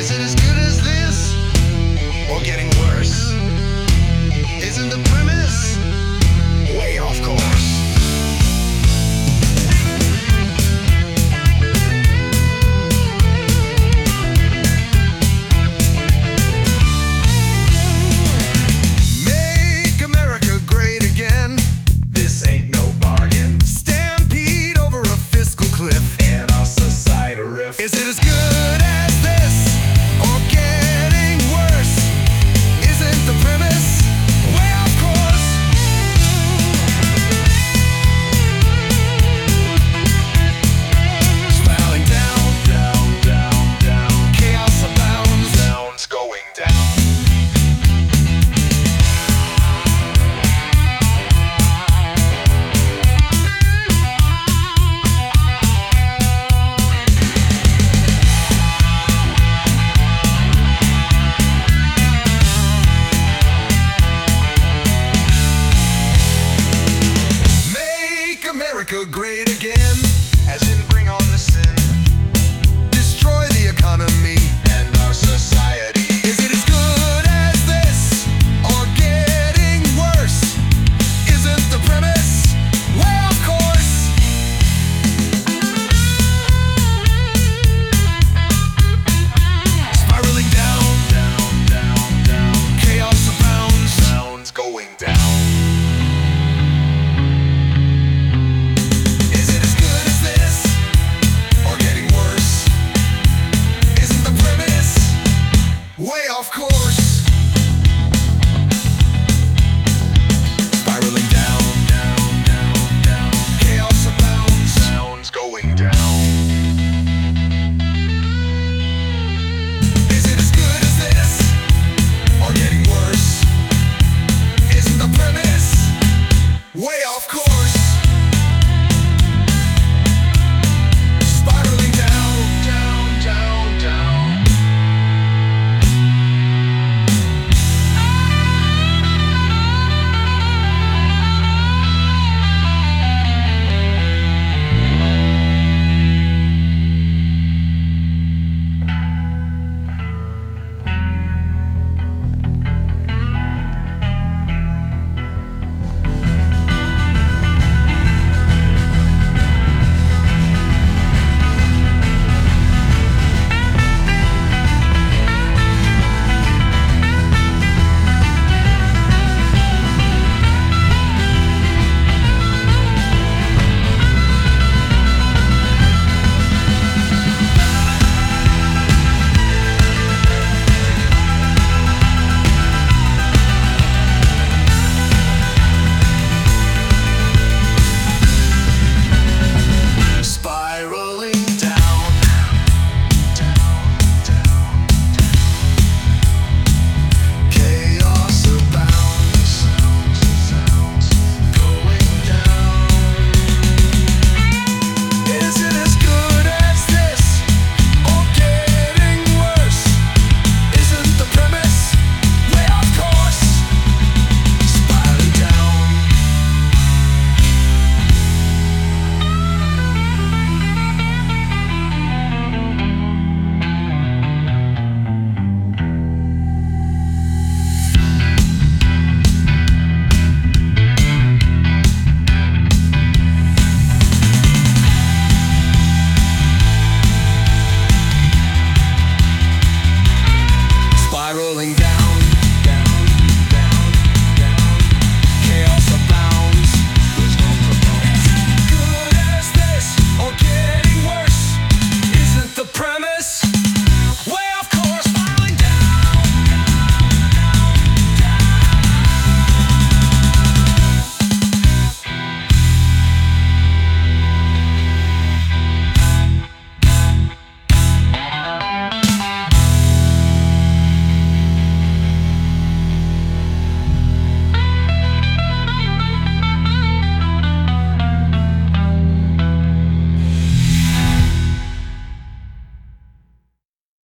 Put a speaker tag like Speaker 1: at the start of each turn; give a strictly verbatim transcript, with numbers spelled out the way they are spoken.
Speaker 1: Is it as good as this, or getting worse? Isn't the premise way off course? Make America great again. This ain't no bargain. Stampede over a fiscal cliff, and our society riff. Is it as good as this, or getting worse? Isn't the premise way off course? Spiraling down, down, down, down. Chaos abounds, sounds going down. Make America great again, as in bring on the sin, destroy the economy and our society.